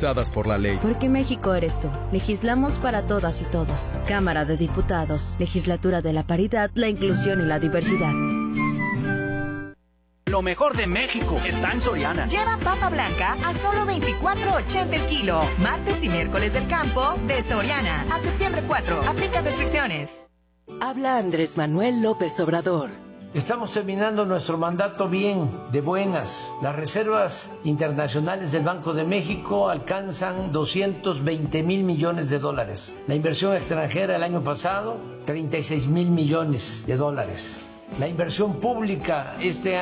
garantizadas por la ley. Porque México eres tú. Legislamos para todas y todos. Cámara de Diputados. Legislatura de la paridad, la inclusión y la diversidad. Lo mejor de México está en Soriana. Lleva papa blanca a solo $24.80 el kilo. Martes y miércoles del campo de Soriana. A septiembre 4. Aplica restricciones. Habla Andrés Manuel López Obrador. Estamos terminando nuestro mandato bien, de buenas. Las reservas internacionales del Banco de México alcanzan 220,000 millones de dólares. La inversión extranjera el año pasado, 36,000 millones de dólares. La inversión pública este año